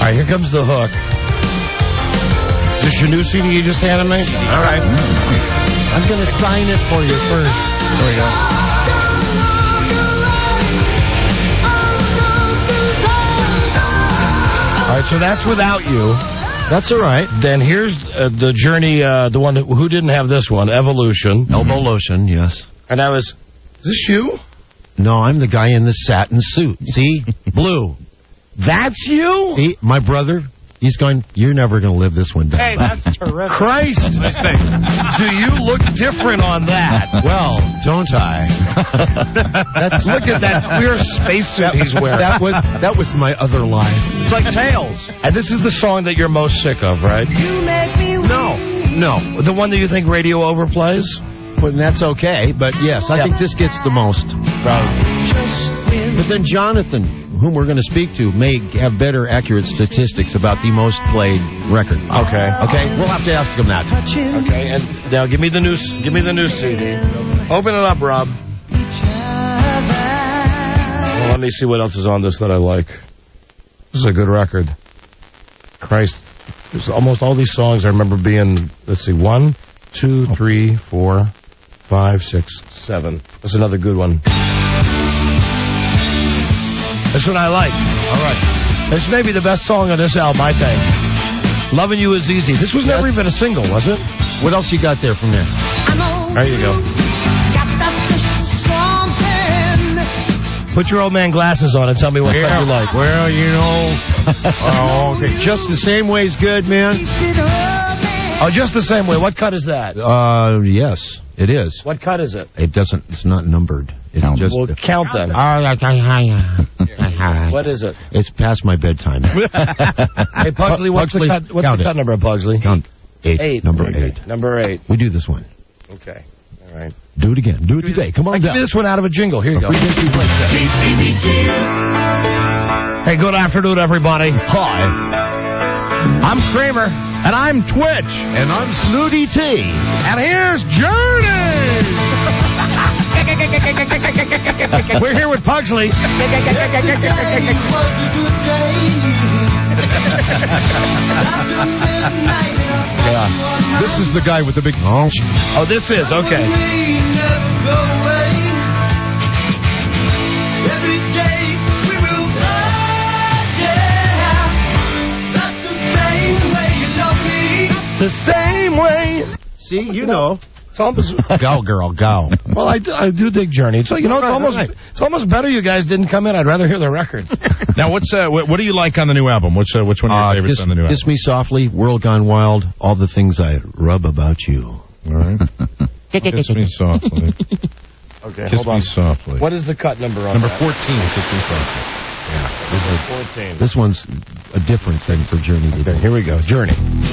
right, here comes the hook. Is this your new CD you just handed me? All right. I'm going to sign it for you first. There we go. All right, so that's Without You. That's all right. Then here's the Journey, the one who didn't have this one, Evolution. Elbow Lotion, yes. And I was, is this you? No, I'm the guy in the satin suit. See? Blue. That's you? See, my brother, he's going, you're never going to live this one down. Hey, that's terrific. Christ. Do you look different on that? Well, don't I? Look at that weird spacesuit he's wearing. That was my other life. It's like Tails. And this is the song that you're most sick of, right? No. The one that you think radio overplays? Well, that's okay, but yes, I think this gets the most. Right. But then Jonathan, whom we're going to speak to, may have better accurate statistics about the most played record. Okay. We'll have to ask him that. Okay, and now give me the new CD. Open it up, Rob. Well, let me see what else is on this that I like. This is a good record. Christ. There's almost all these songs I remember being, let's see, 1, 2, 3, 4, 5, 6, 7. That's another good one. This one I like. All right. This may be the best song on this album, I think. Loving You Is Easy. This was never even a single, was it? What else you got there from there? There you go. Put your old man glasses on and tell me what cut you like. Well, you know. Okay. Just the Same Way is good, man. Oh, Just the Same Way. What cut is that? Yes, it is. What cut is it? It's not numbered. It's just. Well, count then. What is it? It's past my bedtime. Hey, Pugsley, what's the cut number of Pugsley? Count 8. 8. Number Okay. 8. Number 8. We do this one. Okay. All right. Do it again. Do it today. Come on Give down. me this one out of a jingle. Here you go. Hey, good afternoon, everybody. Hi. I'm Kramer. And I'm Twitch. And I'm Snooty T. And here's Journey. We're here with Pugsley. Yeah. This is the guy with the big... Oh, this is. Okay. The same way. See, you know. It's almost... Go, girl, go. Well, I do dig Journey. So, it's almost better you guys didn't come in. I'd rather hear the records. Now, what do you like on the new album? Which one are your favorites on the new album? Kiss Me Softly, World Gone Wild, All the Things I Rub About You. All right. Kiss Me Softly. Okay, Kiss Me Softly. What is the cut number on Number that? 14, Kiss Me Softly. Yeah. 14. This one's a different thing for Journey. Okay, here we go. Journey.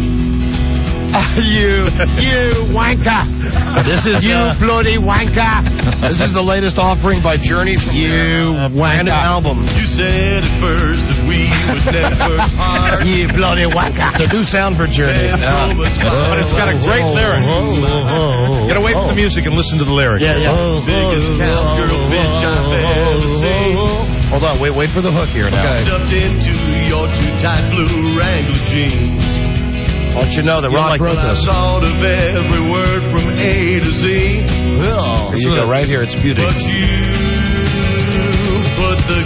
You wanker. This is You bloody wanker. This is the latest offering by Journey from You brand new wanker. album. You said at first that we would never part. You bloody wanker. The new sound for Journey. But it's got a great lyric. Get away from the music and listen to the lyric. Yeah. Biggest cowgirl bitch I've ever seen. Hold on, wait for the hook here now. Stuffed into your too tight blue Wrangler jeans. I want you to know that Rock wrote I this. thought of every word from A to Z. Here you go, right here. It's beauty. But you put the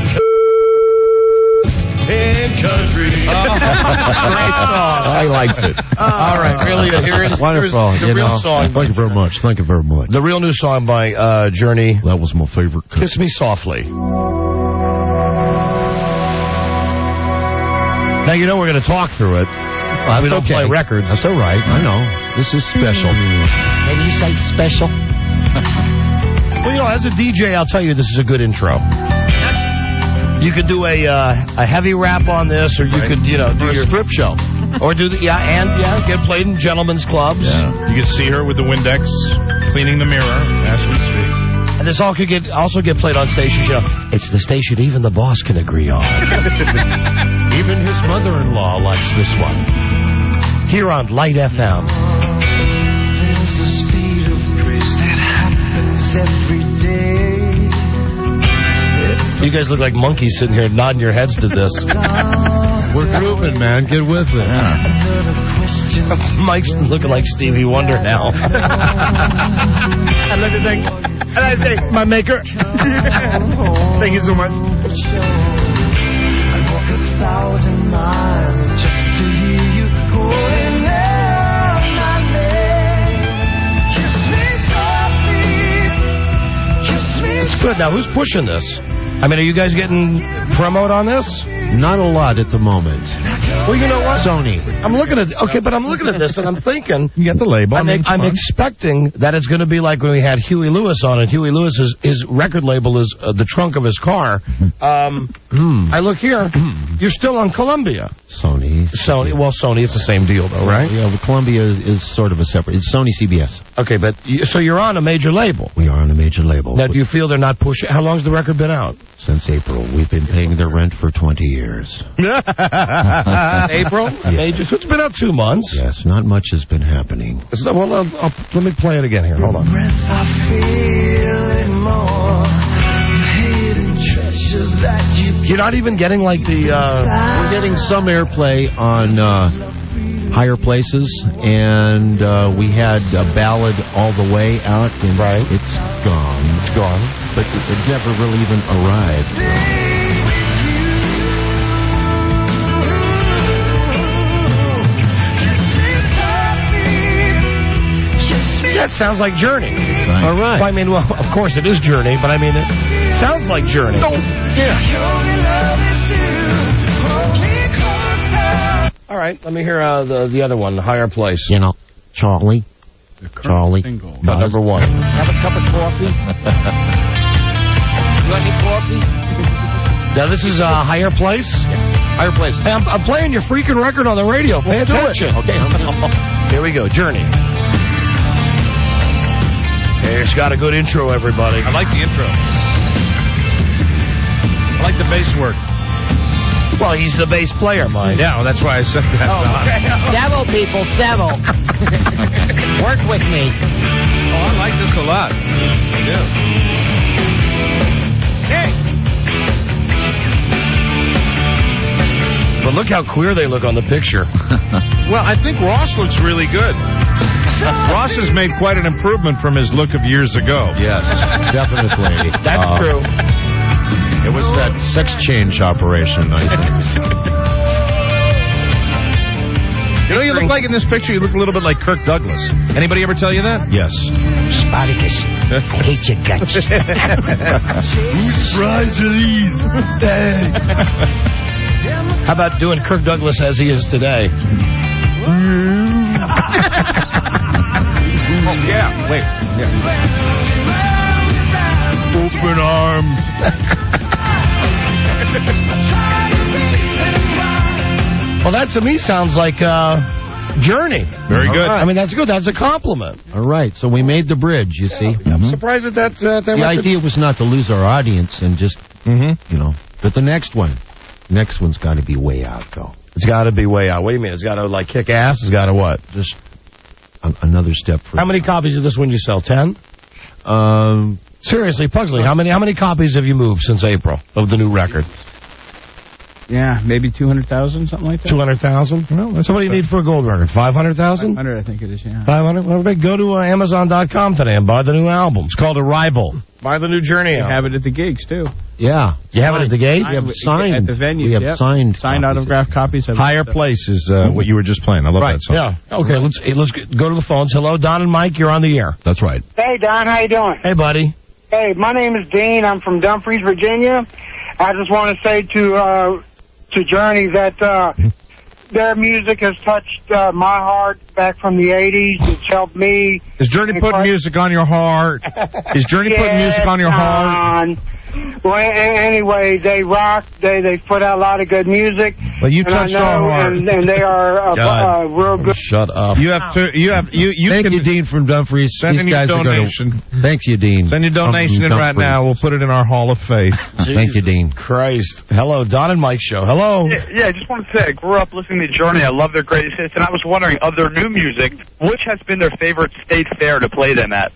in country. Great song. I likes it. All right, really, here is Wonderful. the real song. Thank you very much. Thank you very much. The real new song by Journey. That was my favorite. Kiss Me Softly. Now, you know we're going to talk through it. We don't play records. That's all right. I know. This is special. Maybe you say special. Well, as a DJ, I'll tell you this is a good intro. You could do a heavy rap on this, or you could, do your strip show. Or do get played in gentlemen's clubs. Yeah. You can see her with the Windex cleaning the mirror as we speak. And this all could also get played on stations. It's the station even the boss can agree on. Even his mother-in-law likes this one. Here on Light FM. There's a state of grace that happens every day. It's You guys look like monkeys sitting here nodding your heads to this. We're grooving, man. Get with it. Mike's looking like Stevie Wonder now. I'd like to thank, my maker. Thank you so much. I'd walk 1,000 miles just to hear you calling out my name. Kiss me softly. Kiss me It's good. Now, who's pushing this? I mean, are you guys getting promote on this? Not a lot at the moment. Well, you know what? Sony. I'm looking at this and I'm thinking. You got the label. I'm expecting that it's going to be like when we had Huey Lewis on it. Huey Lewis, his record label is the trunk of his car. I look here. You're still on Columbia. Sony. Well, Sony, it's the same deal, though, right? Yeah, but Columbia is sort of a separate. It's Sony CBS. Okay, but so you're on a major label. We are on a major label. Now, do you feel they're not pushing? How long's the record been out? Since April. We've been paying their rent for 20 years. April? Major. So it's been out 2 months. Yes, not much has been happening. So, well, let me play it again here. Hold on. breath, I feel it more. Hidden treasures that You're not even getting like the... We're getting some airplay on higher places, and we had a ballad All the Way out, and it's gone. It's gone. But it never really even arrived. That sounds like Journey. Right. All right. Well, I mean, well, of course it is Journey, but I mean, it sounds like Journey. Yeah. All right, let me hear the other one, Higher Place. You know, Charlie. Number one. Have a cup of coffee? You want any coffee? Now, this is Higher Place? Higher Place. Hey, I'm playing your freaking record on the radio. Pay attention. Okay. Here we go, Journey. It's got a good intro, everybody. I like the intro. I like the bass work. Well, he's the bass player, Mike. Yeah, well, that's why I said that. Several people, several. Work with me. Oh, I like this a lot. I do. Hey! But look how queer they look on the picture. Well, I think Ross looks really good. Ross has made quite an improvement from his look of years ago. Yes, definitely. That's true. It was that sex change operation, I think. You know what you look like in this picture? You look a little bit like Kirk Douglas. Anybody ever tell you that? Yes. Spartacus, I hate your guts. Whose fries are these? How about doing Kirk Douglas as he is today? Oh, yeah. Wait. Yeah. Open arms. Well, that to me sounds like Journey. Very good. I mean, that's good. That's a compliment. All right, so we made the bridge, you see. I'm surprised that The idea was not to lose our audience and just, you know, but the next one's got to be way out, though. It's got to be way out. What do you mean? It's got to, like, kick ass? It's got to what? Just another step further. How many copies of this one you sell? 10? Seriously, Pugsley, how many copies have you moved since April of the new record? Yeah, maybe 200,000, something like that. 200,000? Well, so what do you need for a gold record? 500,000? 500, I think it is, yeah. 500? Well, go to Amazon.com today and buy the new album. It's called Arrival. Buy the new Journey album. We have it at the gigs, too. Yeah. You have it at the gate? We have signed. At the venue, We have signed autographed copies of Higher Place is what you were just playing. I love that song. Yeah. Okay, let's go to the phones. Hello, Don and Mike, you're on the air. That's right. Hey, Don, how you doing? Hey, buddy. Hey, my name is Dean. I'm from Dumfries, Virginia. I just want to say to Journey that their music has touched my heart back from the 80s. It's helped me. Is Journey putting music on your heart? Is Journey putting music on your heart? Well, anyway, they rock. They put out a lot of good music. Well, you touched our heart. And they are real good. Shut up. You have to. Thank you, Dean from Dumfries. Send in your donation. Thank you, Dean. Send your donation in right now. We'll put it in our Hall of Faith. Thank you, Dean. Christ. Hello, Don and Mike show. Hello. Yeah, I just wanted to say I grew up listening to Journey. I love their greatest hits, and I was wondering, of their new music, which has been their favorite state fair to play them at?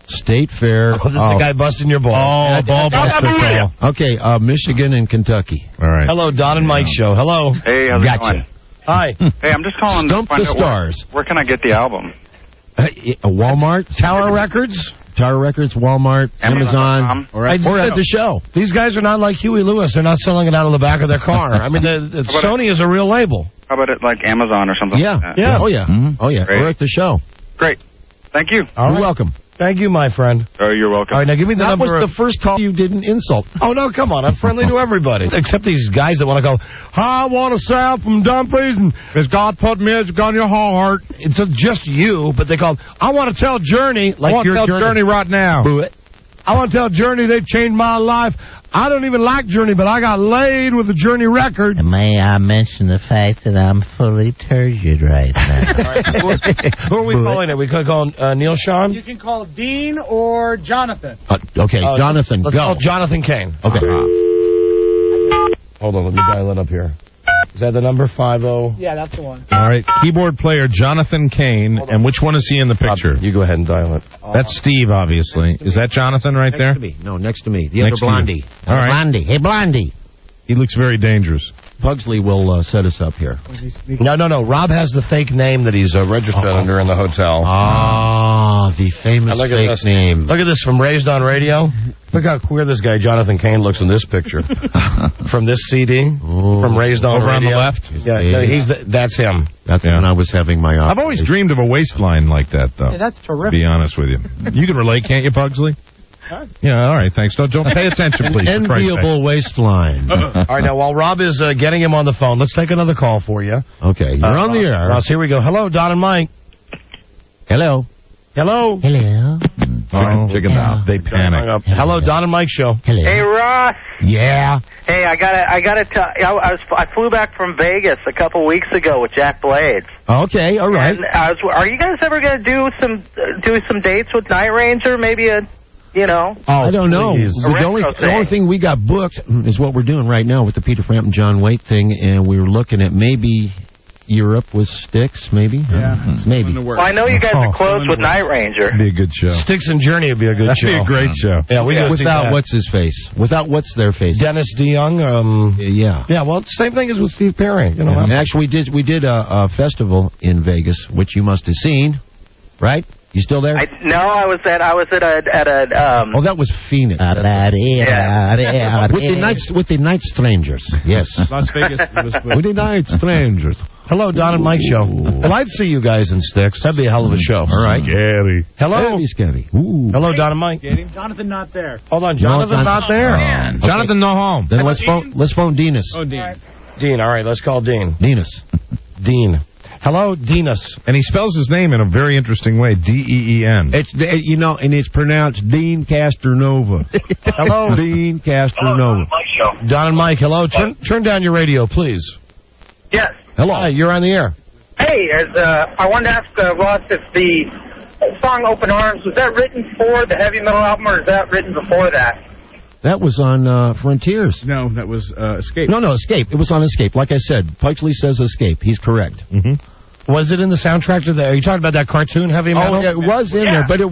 State Fair. Oh, this is the guy busting your balls. Oh, ball buster call. Okay, Michigan and Kentucky. All right. Hello, Don and Mike show. Hello. Hey, how's it going? Hi. Hey, I'm just calling Stump to find the out stars. where can I get the album? Walmart, Tower Records. Tower Records, Walmart, Amazon, or at the show. These guys are not like Huey Lewis. They're not selling it out of the back of their car. I mean, Sony is a real label. How about it like Amazon or something Yeah. like that? Yeah. Oh, yeah. Mm-hmm. Oh, yeah. Great. We're at the show. Great. Thank you. You're welcome. Thank you, my friend. Oh, you're welcome. All right, now give me the That number. was the first call you didn't insult. Oh, no, come on. I'm friendly to everybody. Except these guys that want to go, I want to sell from Dumfries, and as God put music on your heart. It's just you, but they call, I want to tell Journey, like I want your to tell Journey right now. I want to tell Journey they changed my life. I don't even like Journey, but I got laid with the Journey record. May I mention the fact that I'm fully turgid right now? Who are we calling it? We could call Neil Sean? You can call Dean or Jonathan. Okay, Jonathan, let's go. call Jonathan Kane. Okay. Hold on, let me dial it up here. Is that the number? 50? Yeah, that's the one. All right. Keyboard player Jonathan Kane. And which one is he in the picture? You go ahead and dial it. That's Steve, obviously. Is that Jonathan right there? Next to me. No, next to me. The Next to other you. Blondie. All right. Blondie. Hey, Blondie. He looks very dangerous. Pugsley will set us up here. No. Rob has the fake name that he's registered under in the hotel. Ah, the famous Look at fake this. name. Look at this from Raised on Radio. Look how queer this guy Jonathan Kane looks in this picture. From this CD, from Raised on Over on Radio. the left? Yeah, no, that's him. That's when I was having my I've always dreamed of a waistline like that, though. Hey, that's To terrific. be honest with you. You can relate, can't you, Pugsley? Yeah, all right, thanks. Don't pay attention, please. for Christ's sake. enviable waistline. All right, now, while Rob is getting him on the phone, let's take another call for you. Okay, you're on the air. Ross, here we go. Hello, Don and Mike. Hello. Hello. Hello. Chicken Yeah. They panic. Hello, Don and Mike show. Hello. Hey, Ross. Yeah. Hey, I gotta tell. I flew back from Vegas a couple weeks ago with Jack Blades. Okay, all right. And are you guys ever gonna do some dates with Night Ranger? Maybe I don't know. please. The only thing we got booked is what we're doing right now with the Peter Frampton John Waite thing, and we were looking at maybe Europe with Styx, maybe? Yeah. Maybe. Well, I know you guys are close with Night Ranger. Be a good show. Sticks and Journey would be a good That'd show. be a great show. Yeah, we go see Without that. what's his face? Without what's their face? Dennis DeYoung. Yeah. Yeah, well, same thing as with Steve Perry. You know, And actually, we did a festival in Vegas, which you must have seen, right? You still there? I was at a Oh, that was Phoenix. With the Night Strangers. Yes. Las Vegas. With the Night Strangers. Hello, Don and Mike show. Well, I'd see you guys in Sticks. That'd be a hell of a show. All right. Gary. Hello. Very scary. Ooh. Hello, Don and Mike. Jonathan not there. Hold on, Jonathan's not there. Jonathan, no home. Then let's phone Denis. Oh, Dean. Dean, all right, let's call Dean. Denis. Dean. Hello, Denis. And he spells his name in a very interesting way, D-E-E-N. It's and it's pronounced Dean Castronova. Hello. Dean Castronova. Don and Mike, hello. Turn down your radio, please. yes. Hello. Hi, you're on the air. Hey, I wanted to ask Ross if the song "Open Arms" was that written for the heavy metal album, or is that written before that? That was on Frontiers. No, that was Escape. No, Escape. It was on Escape. Like I said, Pugsley says Escape. He's correct. Mm-hmm. Was it in the soundtrack to the? Are you talking about that cartoon Heavy Metal? Oh, yeah, it was in there, but it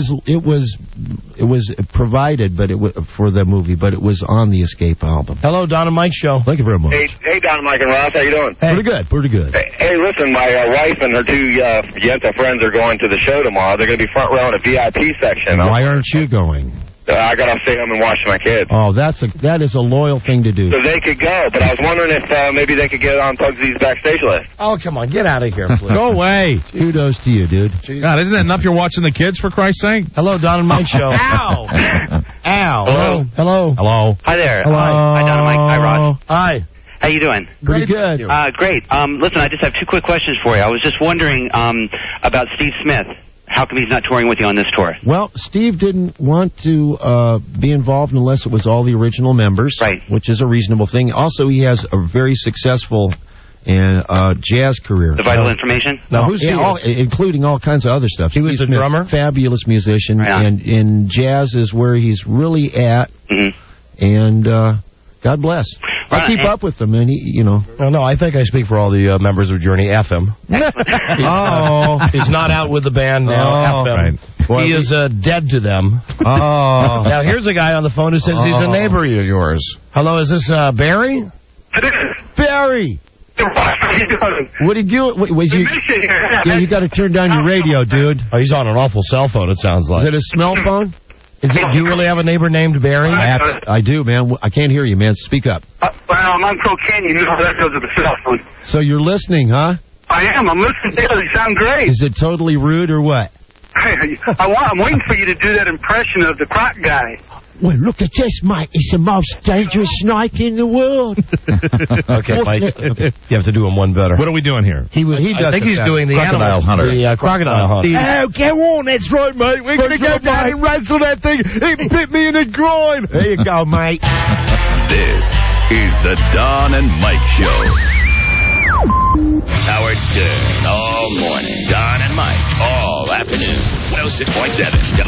was provided, but it was for the movie, but it was on the Escape album. Hello, Don and Mike show. Thank you very much. Hey, Don, Mike, and Ross, how you doing? Pretty good. Pretty good. Hey, listen, my wife and her two Yenta friends are going to the show tomorrow. They're going to be front row in a VIP section. Why aren't you going? I got to stay home and watch my kids. Oh, that is a loyal thing to do. So they could go, but I was wondering if maybe they could get on Pugsy's backstage list. Oh, come on, get out of here, please. Go away. Kudos to you, dude. God, isn't that enough you're watching the kids, for Christ's sake? Hello, Don and Mike show. Ow! Ow. Hello. Hello. Hi there. Hello. Hi, Don and Mike. Hi, Ross. Hi. How you doing? Pretty good. Great. Listen, I just have two quick questions for you. I was just wondering about Steve Smith. How come he's not touring with you on this tour? Well, Steve didn't want to be involved unless it was all the original members, right? Which is a reasonable thing. Also, he has a very successful jazz career. The Vital Information? No, who's he? Including all kinds of other stuff. He was the drummer? Fabulous musician, and jazz is where he's really at. Mm-hmm. And God bless. I keep up with him, and he, No, I think I speak for all the members of Journey. F him. He's not out with the band now. F him. Right. He is dead to them. Oh. Now, here's a guy on the phone who says he's a neighbor of yours. Hello, is this Barry? Barry! How you doing? What did you do? Yeah, you got to turn down your radio, dude. Oh, he's on an awful cell phone, it sounds like. Is it a smell phone? Do you really have a neighbor named Barry? I do, man. I can't hear you, man. Speak up. Well, I'm on cocaine. You know that goes with the cell phone. So you're listening, huh? I am. I'm listening to you. You sound great. Is it totally rude or what? I'm waiting for you to do that impression of the croc guy. Well, look at this, mate. He's the most dangerous snake in the world. Okay, Mike. You have to do him one better. What are we doing here? I think he's doing the Crocodile animal hunter. The crocodile hunter. Oh, go on. That's right, mate. We're going to go down and wrestle that thing. It bit me in the groin. There you go, mate. This is the Don and Mike Show. Howard Stern all morning. Don and Mike all afternoon. 106.7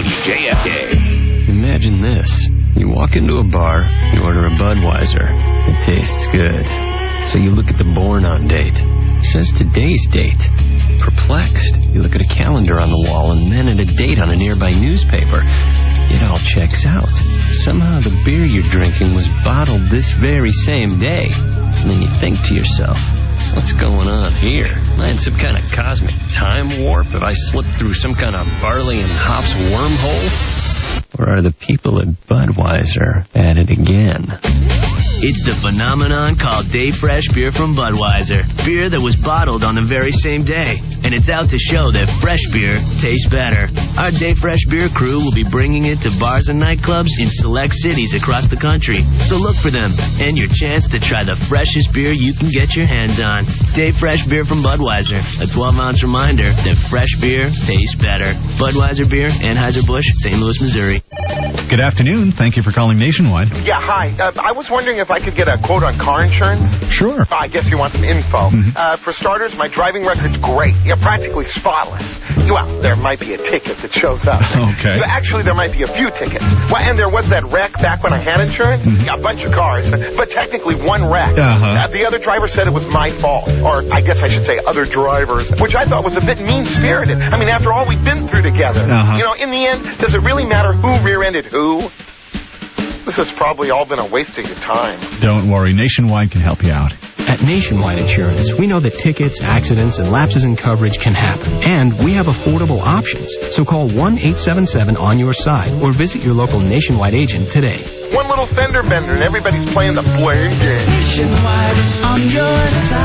WJFK. Imagine this. You walk into a bar, you order a Budweiser. It tastes good. So you look at the born on date. It says today's date. Perplexed, you look at a calendar on the wall and then at a date on a nearby newspaper. It all checks out. Somehow the beer you're drinking was bottled this very same day. And then you think to yourself, what's going on here? Am I in some kind of cosmic time warp? Have I slipped through some kind of barley and hops wormhole? Or are the people at Budweiser at it again? It's the phenomenon called Day Fresh Beer from Budweiser. Beer that was bottled on the very same day. And it's out to show that fresh beer tastes better. Our Day Fresh Beer crew will be bringing it to bars and nightclubs in select cities across the country. So look for them and your chance to try the freshest beer you can get your hands on. Day Fresh Beer from Budweiser. A 12-ounce reminder that fresh beer tastes better. Budweiser Beer, Anheuser-Busch, St. Louis, Missouri. Good afternoon. Thank you for calling Nationwide. Yeah, hi. I was wondering if I could get a quote on car insurance. Sure. I guess you want some info. For starters, my driving record's great. Yeah, practically spotless. Well, there might be a ticket that shows up. Okay. But actually, there might be a few tickets. Well, and there was that wreck back when I had insurance. Yeah, a bunch of cars, but technically one wreck. The other driver said it was my fault. Or I guess I should say other drivers, which I thought was a bit mean-spirited. I mean, after all we've been through together. You know, in the end, does it really matter who rear-ended who? This has probably all been a waste of your time. Don't worry. Nationwide can help you out. At Nationwide Insurance, we know that tickets, accidents, and lapses in coverage can happen. And we have affordable options. So call 1-877-ON-YOUR-SIDE or visit your local Nationwide agent today. One little fender bender and everybody's playing the blame game. Nationwide is on your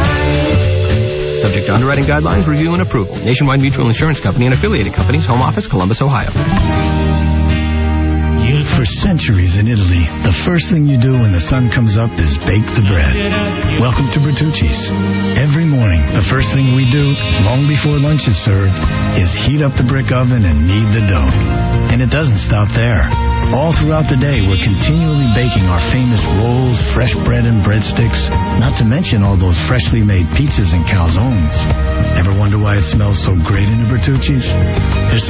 side. Subject to underwriting guidelines, review, and approval. Nationwide Mutual Insurance Company and affiliated companies. Home office, Columbus, Ohio. For centuries in Italy, the first thing you do when the sun comes up is bake the bread. Welcome to Bertucci's. Every morning, the first thing we do, long before lunch is served, is heat up the brick oven and knead the dough. And it doesn't stop there. All throughout the day, we're continually baking our famous rolls, fresh bread and breadsticks, not to mention all those freshly made pizzas and calzones. Ever wonder why it smells so great in a Bertucci's? There's